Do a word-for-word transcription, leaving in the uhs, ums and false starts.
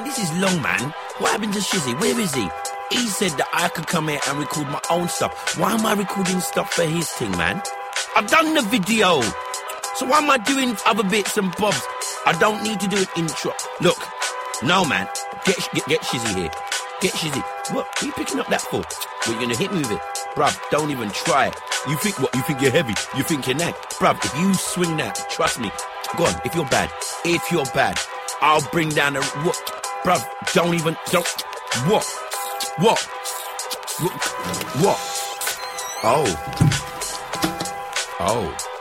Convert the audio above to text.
man, this is long, man. What happened to Shizzy? Where is he? He said that I could come here and record my own stuff. Why am I recording stuff for his thing, man? I've done the video. So why am I doing other bits and bobs? I don't need to do an intro. Look, no, man. Get get, get Shizzy here. Get Shizzy. What? What are you picking up that for? What, you gonna hit me with it? Bruv, don't even try it. You think what? You think you're heavy? You think you're nag? Bruv, if you swing that, trust me. Go on, if you're bad. If you're bad, I'll bring down the... What? Bruv, don't even... Don't... What? What? What? What? Oh. Oh.